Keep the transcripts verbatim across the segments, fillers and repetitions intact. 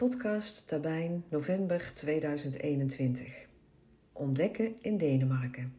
Podcast Tabijn, november tweeduizend eenentwintig. Ontdekken in Denemarken.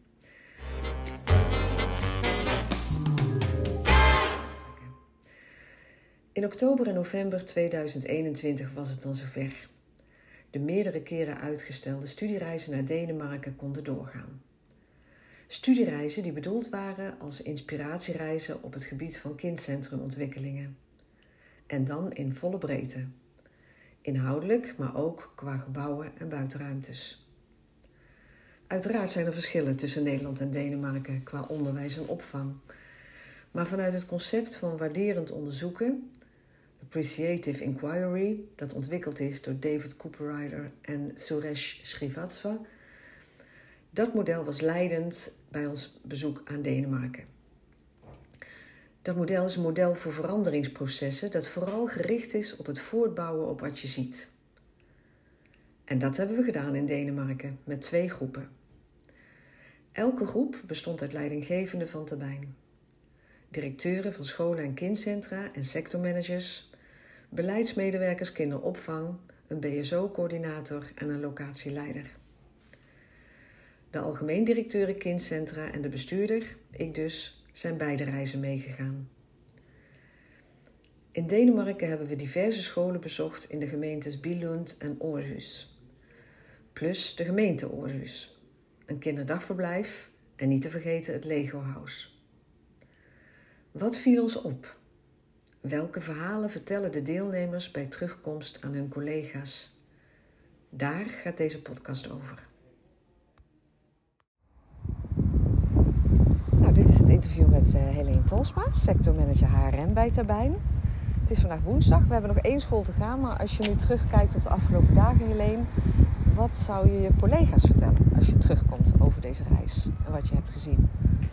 In oktober en november tweeduizend eenentwintig was het dan zover. De meerdere keren uitgestelde studiereizen naar Denemarken konden doorgaan. Studiereizen die bedoeld waren als inspiratiereizen op het gebied van kindcentrumontwikkelingen. En dan in volle breedte. Inhoudelijk, maar ook qua gebouwen en buitenruimtes. Uiteraard zijn er verschillen tussen Nederland en Denemarken qua onderwijs en opvang. Maar vanuit het concept van waarderend onderzoeken, Appreciative Inquiry, dat ontwikkeld is door David Cooperrider en Suresh Srivastava, dat model was leidend bij ons bezoek aan Denemarken. Dat model is een model voor veranderingsprocessen dat vooral gericht is op het voortbouwen op wat je ziet. En dat hebben we gedaan in Denemarken met twee groepen. Elke groep bestond uit leidinggevenden van Tabijn. Directeuren van scholen en kindcentra en sectormanagers, beleidsmedewerkers kinderopvang, een B S O-coördinator en een locatieleider. De algemeen directeuren kindcentra en de bestuurder, ik dus, zijn beide reizen meegegaan. In Denemarken hebben we diverse scholen bezocht in de gemeentes Billund en Aarhus. Plus de gemeente Aarhus, een kinderdagverblijf en niet te vergeten het Lego House. Wat viel ons op? Welke verhalen vertellen de deelnemers bij terugkomst aan hun collega's? Daar gaat deze podcast over. Nou, dit is het interview met uh, Helene Tolsma, sectormanager H R M bij Tabijn. Het is vandaag woensdag, we hebben nog één school te gaan, maar als je nu terugkijkt op de afgelopen dagen, Helene, wat zou je je collega's vertellen als je terugkomt over deze reis en wat je hebt gezien?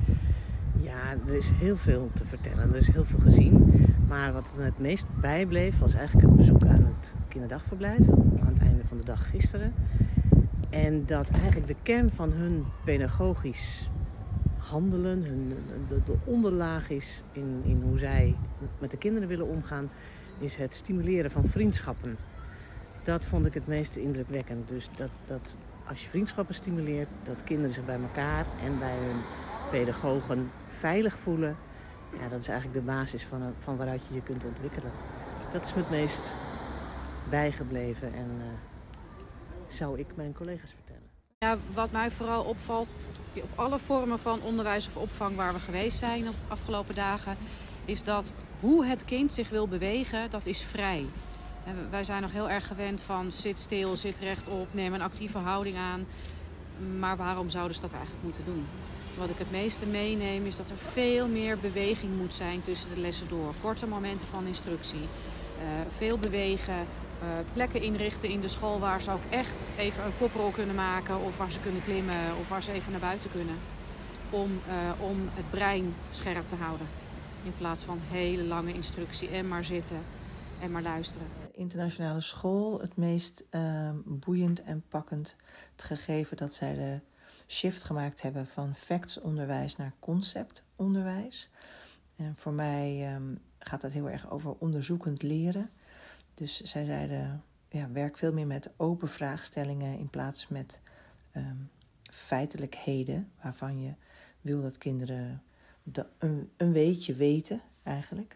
Ja, er is heel veel te vertellen. Er is heel veel gezien. Maar wat me het meest bijbleef was eigenlijk het bezoek aan het kinderdagverblijf. Aan het einde van de dag gisteren. En dat eigenlijk de kern van hun pedagogisch handelen, hun, de, de onderlaag is in, in hoe zij met de kinderen willen omgaan, is het stimuleren van vriendschappen. Dat vond ik het meest indrukwekkend. Dus dat, dat als je vriendschappen stimuleert, dat kinderen zich bij elkaar en bij hun pedagogen veilig voelen. Ja, dat is eigenlijk de basis van, van waaruit je je kunt ontwikkelen. Dat is me het meest bijgebleven en uh, zou ik mijn collega's vertellen. Ja, wat mij vooral opvalt op alle vormen van onderwijs of opvang waar we geweest zijn de afgelopen dagen, is dat hoe het kind zich wil bewegen, dat is vrij. En wij zijn nog heel erg gewend van zit stil, zit rechtop, neem een actieve houding aan. Maar waarom zouden ze dat eigenlijk moeten doen? Wat ik het meeste meeneem is dat er veel meer beweging moet zijn tussen de lessen door. Korte momenten van instructie, uh, veel bewegen, uh, plekken inrichten in de school waar ze ook echt even een koprol kunnen maken of waar ze kunnen klimmen of waar ze even naar buiten kunnen. Om, uh, om het brein scherp te houden. In plaats van hele lange instructie en maar zitten en maar luisteren. Internationale school, het meest uh, boeiend en pakkend het gegeven dat zij de shift gemaakt hebben van factsonderwijs naar conceptonderwijs. En voor mij um, gaat het heel erg over onderzoekend leren. Dus zij zeiden, ja, werk veel meer met open vraagstellingen in plaats met um, feitelijkheden, waarvan je wil dat kinderen de, een, een weetje weten eigenlijk.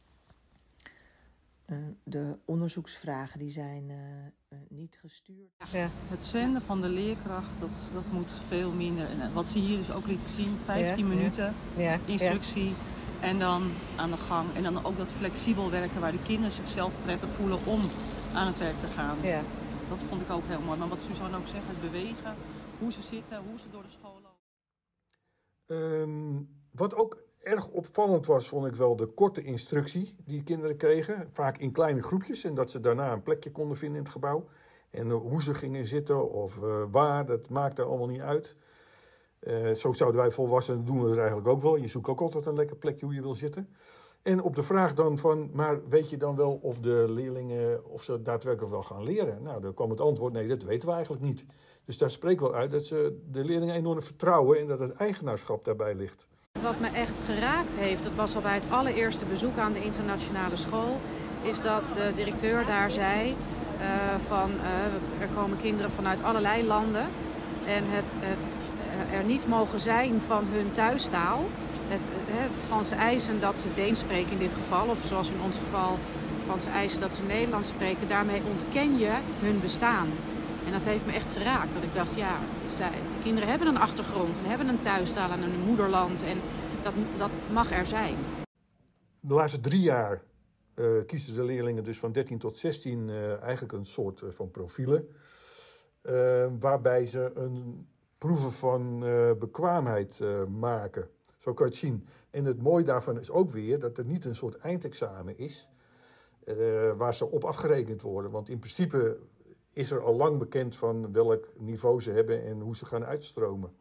Uh, de onderzoeksvragen die zijn uh, uh, niet gestuurd. Ja. Het zenden van de leerkracht, dat, dat moet veel minder. En wat ze hier dus ook lieten zien, vijftien ja, minuten ja. instructie ja. en dan aan de gang. En dan ook dat flexibel werken waar de kinderen zichzelf prettig voelen om aan het werk te gaan. Ja. Dat vond ik ook heel mooi. Maar wat Suzanne ook zegt, het bewegen, hoe ze zitten, hoe ze door de school lopen. Um, wat ook erg opvallend was, vond ik wel de korte instructie die kinderen kregen. Vaak in kleine groepjes en dat ze daarna een plekje konden vinden in het gebouw. En uh, hoe ze gingen zitten of uh, waar, dat maakte allemaal niet uit. Uh, zo zouden wij volwassenen doen we het eigenlijk ook wel. Je zoekt ook altijd een lekker plekje hoe je wil zitten. En op de vraag dan van, maar weet je dan wel of de leerlingen, of ze daadwerkelijk wel gaan leren? Nou, dan kwam het antwoord, nee, dat weten we eigenlijk niet. Dus daar spreekt wel uit dat ze de leerlingen enorm vertrouwen en dat het eigenaarschap daarbij ligt. Wat me echt geraakt heeft, dat was al bij het allereerste bezoek aan de internationale school, is dat de directeur daar zei, Uh, van, uh, er komen kinderen vanuit allerlei landen. En het, het uh, er niet mogen zijn van hun thuistaal. Het, uh, van ze eisen dat ze Deens spreken in dit geval. Of zoals in ons geval van ze eisen dat ze Nederlands spreken. Daarmee ontken je hun bestaan. En dat heeft me echt geraakt. Dat ik dacht, ja, zij, de kinderen hebben een achtergrond. En hebben een thuistaal en een moederland. En dat, dat mag er zijn. De laatste drie jaar uh, kiezen de leerlingen dus van dertien tot zestien uh, eigenlijk een soort uh, van profielen. Uh, waarbij ze een proeven van uh, bekwaamheid uh, maken. Zo kan je het zien. En het mooie daarvan is ook weer dat er niet een soort eindexamen is. Uh, waar ze op afgerekend worden. Want in principe is er al lang bekend van welk niveau ze hebben en hoe ze gaan uitstromen.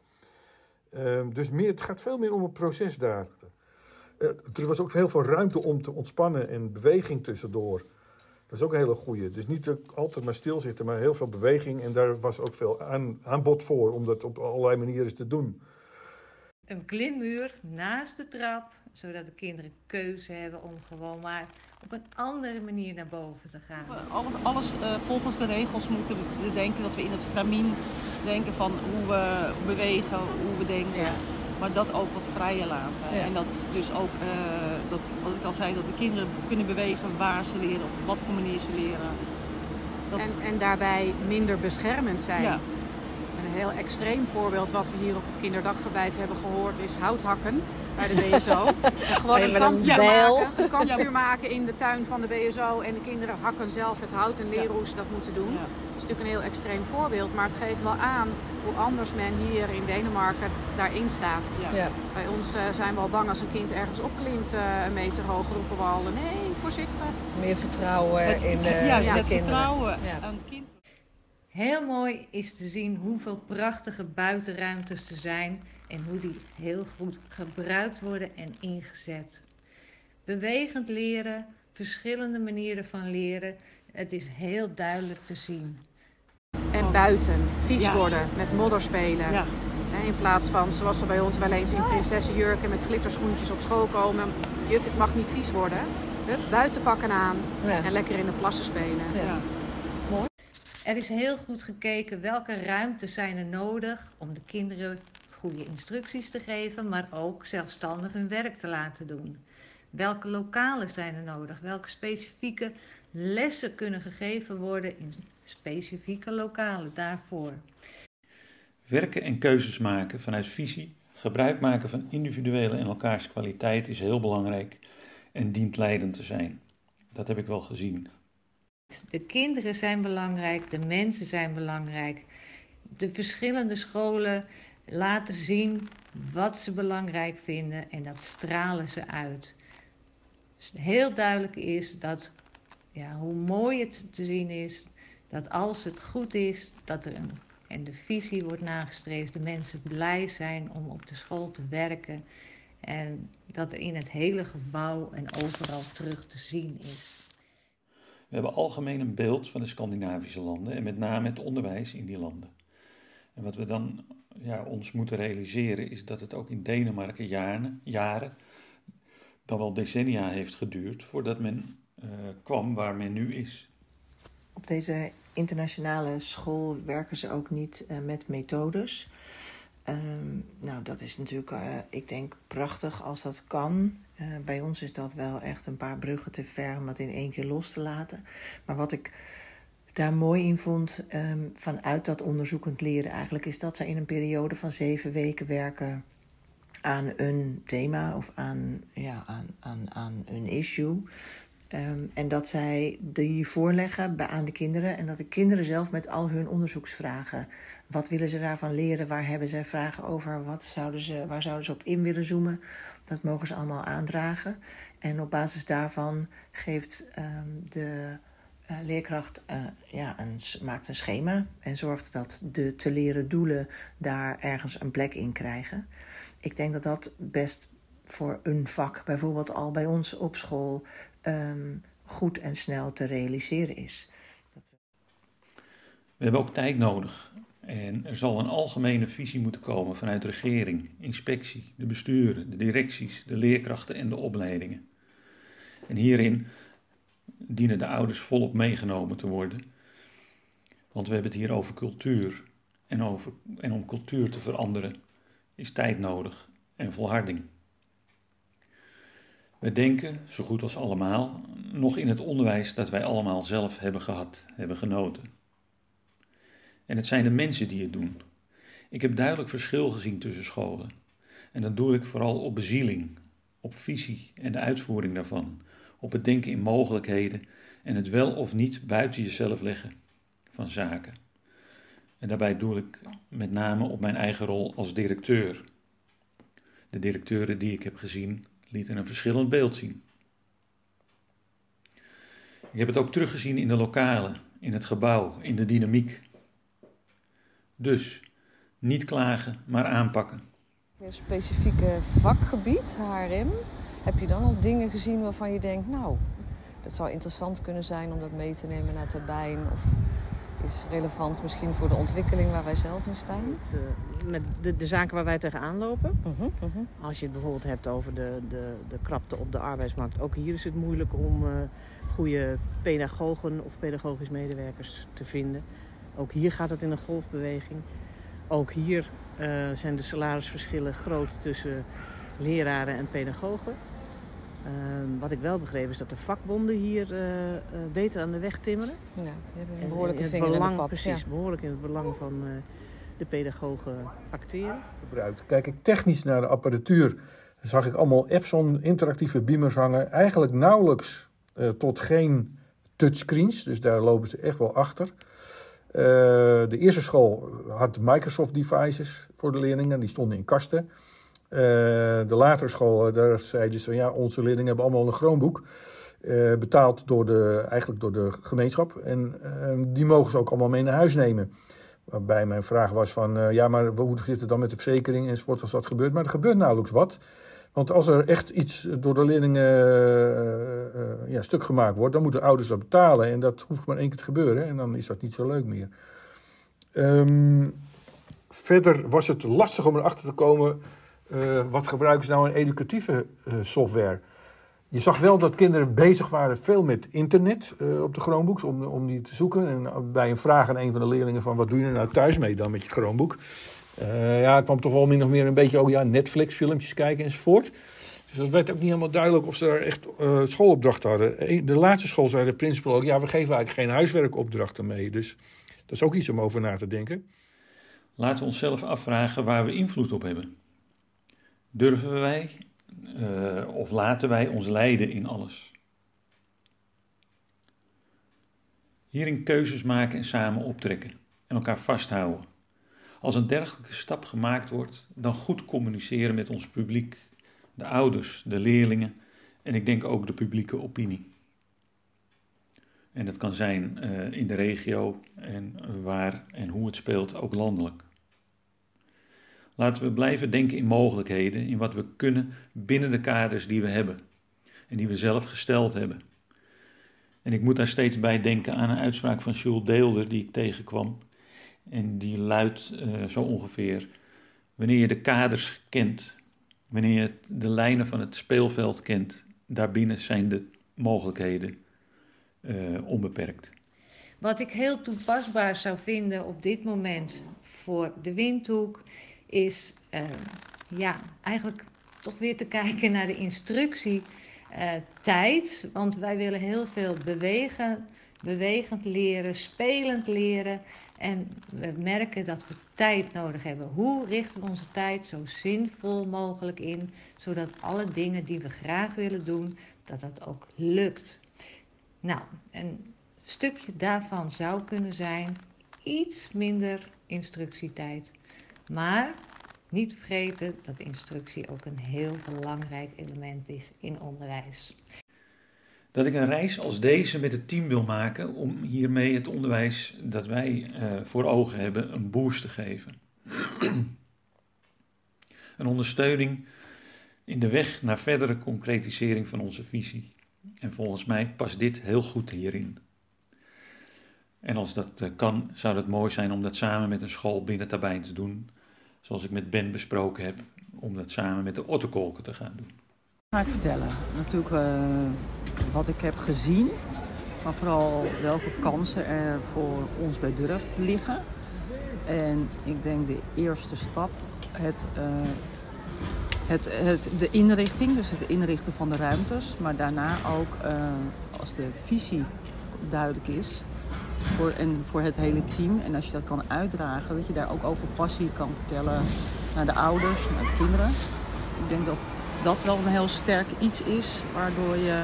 Uh, dus meer, het gaat veel meer om het proces daar. Uh, er was ook heel veel ruimte om te ontspannen en beweging tussendoor. Dat is ook een hele goeie. Dus niet altijd maar stilzitten, maar heel veel beweging. En daar was ook veel aan, aanbod voor om dat op allerlei manieren te doen. Een klimmuur naast de trap, zodat de kinderen keuze hebben om gewoon maar op een andere manier naar boven te gaan. Alles, alles uh, volgens de regels moeten we denken, dat we in het stramien denken van hoe we bewegen, hoe we denken. Ja. Maar dat ook wat vrijer laten. Ja. En dat dus ook, uh, dat, wat ik al zei, dat de kinderen kunnen bewegen waar ze leren, op wat voor manier ze leren. Dat... En, en daarbij minder beschermend zijn. Ja. Een heel extreem voorbeeld wat we hier op het kinderdagverblijf hebben gehoord is houthakken bij de B S O. Gewoon een kampvuur, maken, een kampvuur maken in de tuin van de B S O en de kinderen hakken zelf het hout en leren hoe ze dat moeten doen. Ja. Dat is natuurlijk een heel extreem voorbeeld, maar het geeft wel aan hoe anders men hier in Denemarken daarin staat. Ja. Ja. Bij ons uh, zijn we al bang als een kind ergens opklimt, uh, een meter hoog, roepen we al nee, voorzichtig. Meer vertrouwen het, in, uh, ja, in de het kinderen. vertrouwen ja. aan het kind. Heel mooi is te zien hoeveel prachtige buitenruimtes er zijn en hoe die heel goed gebruikt worden en ingezet. Bewegend leren, verschillende manieren van leren, het is heel duidelijk te zien. En buiten, vies ja. worden, met modder spelen. Ja. In plaats van, zoals er bij ons wel eens in prinsessenjurken met glitterschoentjes op school komen. Juf, het mag niet vies worden. Hup, buitenpakken aan ja. en lekker in de plassen spelen. Ja. Ja. Mooi. Er is heel goed gekeken welke ruimtes zijn er nodig om de kinderen goede instructies te geven, maar ook zelfstandig hun werk te laten doen. Welke lokalen zijn er nodig? Welke specifieke lessen kunnen gegeven worden in specifieke lokalen daarvoor? Werken en keuzes maken vanuit visie, gebruik maken van individuele en elkaars kwaliteit is heel belangrijk en dient leidend te zijn. Dat heb ik wel gezien. De kinderen zijn belangrijk, de mensen zijn belangrijk. De verschillende scholen laten zien wat ze belangrijk vinden en dat stralen ze uit. Dus heel duidelijk is dat, ja, hoe mooi het te zien is, dat als het goed is, dat er een, en de visie wordt nagestreefd, de mensen blij zijn om op de school te werken en dat er in het hele gebouw en overal terug te zien is. We hebben algemeen een beeld van de Scandinavische landen en met name het onderwijs in die landen. En wat we dan ja, ons moeten realiseren is dat het ook in Denemarken jaren, jaren dan wel decennia heeft geduurd voordat men uh, kwam waar men nu is. Op deze internationale school werken ze ook niet uh, met methodes. Um, nou, dat is natuurlijk, uh, ik denk, prachtig als dat kan. Uh, bij ons is dat wel echt een paar bruggen te ver om dat in één keer los te laten. Maar wat ik daar mooi in vond, um, vanuit dat onderzoekend leren eigenlijk, is dat ze in een periode van zeven weken werken aan een thema of aan, ja, aan, aan, aan een issue. Um, en dat zij die voorleggen bij, aan de kinderen en dat de kinderen zelf met al hun onderzoeksvragen, wat willen ze daarvan leren, waar hebben ze vragen over, wat zouden ze, waar zouden ze op in willen zoomen, dat mogen ze allemaal aandragen. En op basis daarvan geeft um, de uh, leerkracht uh, ja, een, maakt een schema en zorgt dat de te leren doelen daar ergens een plek in krijgen. Ik denk dat dat best voor een vak, bijvoorbeeld al bij ons op school, um, goed en snel te realiseren is. We hebben ook tijd nodig. En er zal een algemene visie moeten komen vanuit regering, inspectie, de besturen, de directies, de leerkrachten en de opleidingen. En hierin dienen de ouders volop meegenomen te worden Want we hebben het hier over cultuur. En, over, en om cultuur te veranderen is tijd nodig en volharding. We denken, zo goed als allemaal, nog in het onderwijs dat wij allemaal zelf hebben gehad, hebben genoten. En het zijn de mensen die het doen. Ik heb duidelijk verschil gezien tussen scholen. En dat doe ik vooral op bezieling, op visie en de uitvoering daarvan, op het denken in mogelijkheden en het wel of niet buiten jezelf leggen van zaken. En daarbij doe ik met name op mijn eigen rol als directeur. De directeuren die ik heb gezien lieten een verschillend beeld zien. Ik heb het ook teruggezien in de lokalen, in het gebouw, in de dynamiek. Dus, niet klagen, maar aanpakken. Een specifieke vakgebied, H R M, heb je dan al dingen gezien waarvan je denkt, nou, dat zou interessant kunnen zijn om dat mee te nemen naar Terbijn, of is relevant misschien voor de ontwikkeling waar wij zelf in staan? Met, uh, met de, de zaken waar wij tegenaan lopen. Uh-huh, uh-huh. Als je het bijvoorbeeld hebt over de, de, de krapte op de arbeidsmarkt. Ook hier is het moeilijk om uh, goede pedagogen of pedagogisch medewerkers te vinden. Ook hier gaat het in een golfbeweging. Ook hier uh, zijn de salarisverschillen groot tussen leraren en pedagogen. Uh, wat ik wel begreep is dat de vakbonden hier uh, uh, beter aan de weg timmeren. Ja, die hebben een behoorlijke in vinger belang, in de pap. Precies, ja. behoorlijk in het belang van uh, de pedagogen acteren. Gebruikt. Kijk ik technisch naar de apparatuur, zag ik allemaal Epson interactieve beamers hangen. Eigenlijk nauwelijks uh, tot geen touchscreens, dus daar lopen ze echt wel achter. Uh, de eerste school had Microsoft devices voor de leerlingen, die stonden in kasten. Uh, de latere school, daar zeiden ze van ja, onze leerlingen hebben allemaal een Chromebook. Uh, betaald door de, eigenlijk door de gemeenschap. En uh, die mogen ze ook allemaal mee naar huis nemen. Waarbij mijn vraag was van, uh, ja, maar hoe zit het dan met de verzekering enzovoort als dat gebeurt? Maar er gebeurt nauwelijks wat. Want als er echt iets door de leerlingen uh, uh, ja, stuk gemaakt wordt, dan moeten ouders dat betalen. En dat hoeft maar één keer te gebeuren. En dan is dat niet zo leuk meer. Um, verder was het lastig om erachter te komen, uh, wat gebruiken ze nou in educatieve uh, software? Je zag wel dat kinderen bezig waren veel met internet uh, op de Chromebooks, om, om die te zoeken. En bij een vraag aan een van de leerlingen van, wat doe je er nou thuis mee dan met je Chromebook? Uh, ja, ik kwam toch wel min of meer een beetje ook ja, Netflix filmpjes kijken enzovoort. Dus dat werd ook niet helemaal duidelijk of ze daar echt uh, schoolopdrachten hadden. De laatste school zei de principal ook, ja, we geven eigenlijk geen huiswerkopdrachten mee. Dus dat is ook iets om over na te denken. Laten we onszelf afvragen waar we invloed op hebben. Durven wij uh, of laten wij ons leiden in alles? Hierin keuzes maken en samen optrekken en elkaar vasthouden. Als een dergelijke stap gemaakt wordt, dan goed communiceren met ons publiek, de ouders, de leerlingen en ik denk ook de publieke opinie. En dat kan zijn uh, in de regio en waar en hoe het speelt, ook landelijk. Laten we blijven denken in mogelijkheden, in wat we kunnen binnen de kaders die we hebben en die we zelf gesteld hebben. En ik moet daar steeds bij denken aan een uitspraak van Jules Deelder die ik tegenkwam. En die luidt uh, zo ongeveer, wanneer je de kaders kent, wanneer je de lijnen van het speelveld kent, daarbinnen zijn de mogelijkheden uh, onbeperkt. Wat ik heel toepasbaar zou vinden op dit moment voor de Windhoek is uh, ja, eigenlijk toch weer te kijken naar de instructietijd. Uh, want wij willen heel veel bewegen, bewegend leren, spelend leren. En we merken dat we tijd nodig hebben. Hoe richten we onze tijd zo zinvol mogelijk in, zodat alle dingen die we graag willen doen, dat dat ook lukt. Nou, een stukje daarvan zou kunnen zijn iets minder instructietijd. Maar niet vergeten dat instructie ook een heel belangrijk element is in onderwijs. Dat ik een reis als deze met het team wil maken om hiermee het onderwijs dat wij uh, voor ogen hebben een boost te geven. Een ondersteuning in de weg naar verdere concretisering van onze visie. En volgens mij past dit heel goed hierin. En als dat uh, kan, zou het mooi zijn om dat samen met een school binnen Terbijn te doen. Zoals ik met Ben besproken heb, om dat samen met de Otterkolken te gaan doen. Ga ik vertellen. Natuurlijk uh, wat ik heb gezien maar vooral welke kansen er voor ons bij Durf liggen. En ik denk de eerste stap, het, uh, het, het, de inrichting, dus het inrichten van de ruimtes, maar daarna ook uh, als de visie duidelijk is voor, en voor het hele team. En als je dat kan uitdragen, dat je daar ook over passie kan vertellen naar de ouders, naar de kinderen. Ik denk dat dat wel een heel sterk iets is, waardoor je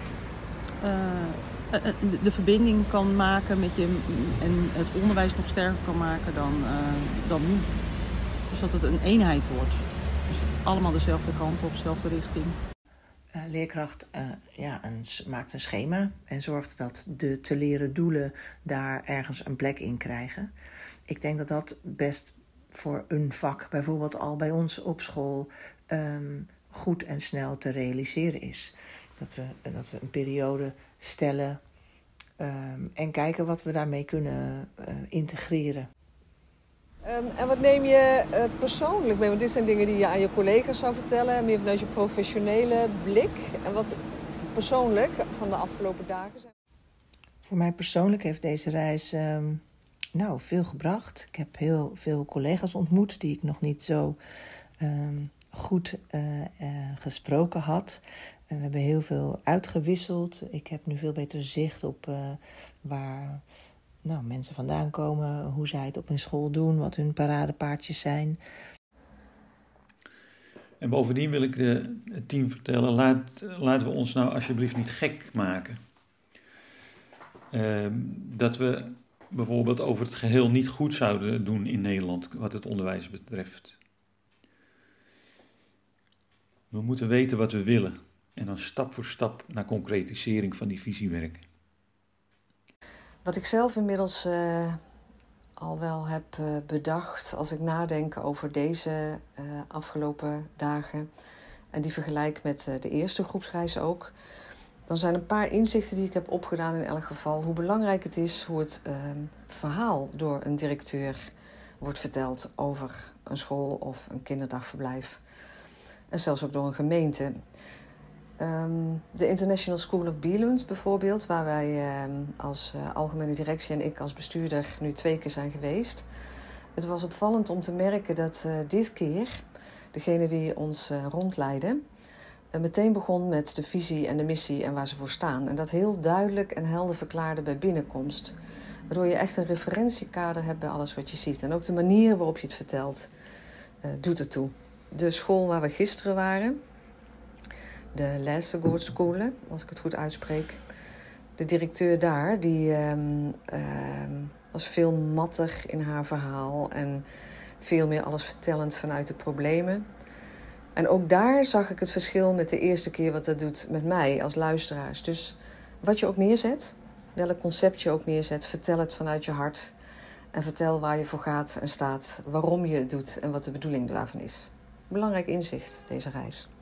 uh, de, de verbinding kan maken met je en het onderwijs nog sterker kan maken dan, uh, dan nu. Dus dat het een eenheid wordt. Dus allemaal dezelfde kant op, dezelfde richting. Uh, leerkracht uh, ja, een, maakt een schema en zorgt dat de te leren doelen daar ergens een plek in krijgen. Ik denk dat dat best voor een vak, bijvoorbeeld al bij ons op school, um, goed en snel te realiseren is. Dat we, dat we een periode stellen um, en kijken wat we daarmee kunnen uh, integreren. Um, en wat neem je uh, persoonlijk mee? Want dit zijn dingen die je aan je collega's zou vertellen, meer vanuit je professionele blik. En wat persoonlijk van de afgelopen dagen zijn? Voor mij persoonlijk heeft deze reis um, nou, veel gebracht. Ik heb heel veel collega's ontmoet die ik nog niet zo um, goed uh, uh, gesproken had. En we hebben heel veel uitgewisseld. Ik heb nu veel beter zicht op uh, waar nou, mensen vandaan komen, hoe zij het op hun school doen, wat hun paradepaardjes zijn. En bovendien wil ik de, het team vertellen, laat, laten we ons nou alsjeblieft niet gek maken. Uh, dat we bijvoorbeeld over het geheel niet goed zouden doen in Nederland wat het onderwijs betreft. We moeten weten wat we willen en dan stap voor stap naar concretisering van die visie werken. Wat ik zelf inmiddels uh, al wel heb uh, bedacht als ik nadenk over deze uh, afgelopen dagen en die vergelijk met uh, de eerste groepsreis ook, dan zijn een paar inzichten die ik heb opgedaan in elk geval. Hoe belangrijk het is hoe het uh, verhaal door een directeur wordt verteld over een school of een kinderdagverblijf. En zelfs ook door een gemeente. Um, de International School of Billund bijvoorbeeld, waar wij um, als uh, algemene directie en ik als bestuurder nu twee keer zijn geweest. Het was opvallend om te merken dat uh, dit keer degene die ons uh, rondleidde uh, meteen begon met de visie en de missie en waar ze voor staan. En dat heel duidelijk en helder verklaarde bij binnenkomst. Waardoor je echt een referentiekader hebt bij alles wat je ziet. En ook de manier waarop je het vertelt uh, doet ertoe. De school waar we gisteren waren, de Læsegård Skole, als ik het goed uitspreek. De directeur daar, die um, um, was veel matter in haar verhaal en veel meer alles vertellend vanuit de problemen. En ook daar zag ik het verschil met de eerste keer wat dat doet met mij als luisteraars. Dus wat je ook neerzet, welk concept je ook neerzet, vertel het vanuit je hart. En vertel waar je voor gaat en staat, waarom je het doet en wat de bedoeling daarvan is. Belangrijk inzicht, deze reis.